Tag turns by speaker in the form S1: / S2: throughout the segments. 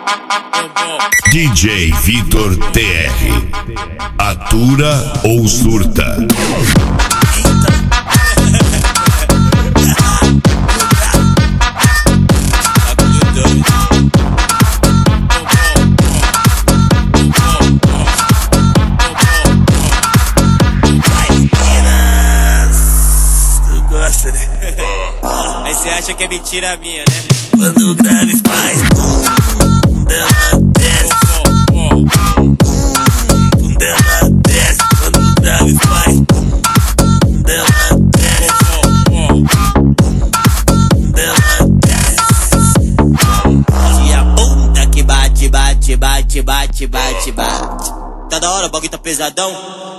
S1: DJ Vitor TR. Atura ou surta?
S2: Aí cê acha que é mentira minha, né?
S3: Quando o grave faz bum, ela desce. Ela desce. Quando o grave faz bum, ela desce. Ela desce.
S2: E a bunda que bate, bate, bate, bate, bate, bate. Tá da hora, o bagulho tá pesadão.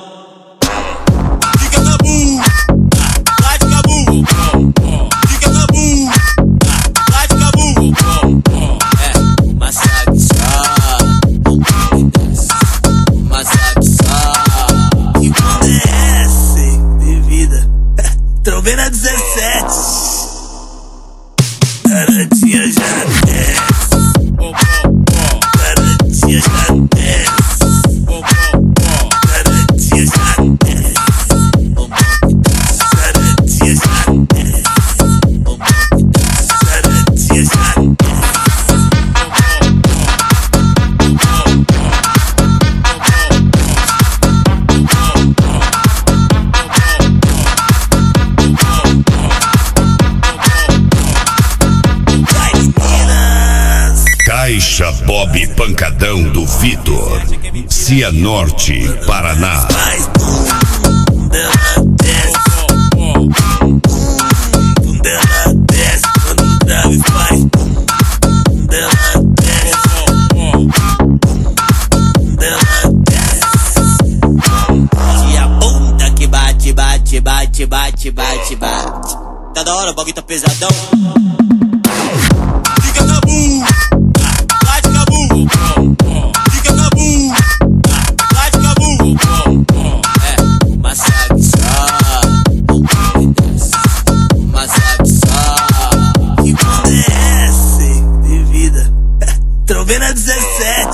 S2: Fica cabu, bate cabu. Fica cabu, bate cabu. É, massacre só, massacre só.
S3: Que bunda é essa de vida? Trovena 17. Garantia já desce. Garantia já desce. Garantia já desce. Garantia já desce. Garantia já desce. Vai, meninas!
S1: Caixa Bob Pancadão do Vitor. Cianorte, Paraná.
S3: Faz bum, ela desce. Bum, ela desce. Quando o grave faz bum, ela desce. Bum, ela desce.
S2: E a bunda que bate, bate, bate, bate, bate, bate. Tá da hora, o bagulho tá pesadão. Fica cabu, bate cabu. Fica cabu, bate cabu. É, massacre só, massacre só.
S3: Que bunda é essa de vida? Trovena 17.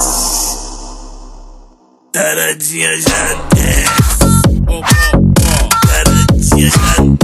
S3: Taradinha já desce. Taradinha já